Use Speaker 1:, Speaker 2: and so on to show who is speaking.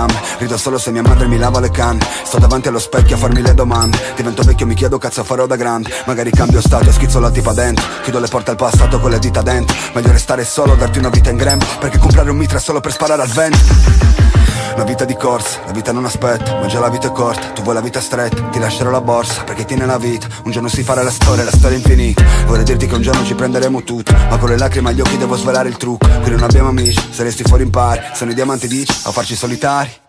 Speaker 1: gambe. Rido solo se mia madre mi lava le canne. Sto davanti allo specchio a farmi le domande. Divento vecchio, mi chiedo cazzo farò da grande. Magari cambio stato e schizzo la tipa dentro. Chiudo le porte al passato con le dita dentro. Meglio restare solo, darti una vita in grembo, perché comprare un mitra solo per sparare al vento. Una vita di corsa, la vita non aspetta, ma già la vita è corta, tu vuoi la vita stretta, ti lascerò la borsa, perché tiene la vita, un giorno si farà la storia è infinita. Vorrei dirti che un giorno ci prenderemo tutto, ma con le lacrime agli occhi devo svelare il trucco. Qui non abbiamo amici, saresti fuori in pari, sono i diamanti dici, a farci solitari.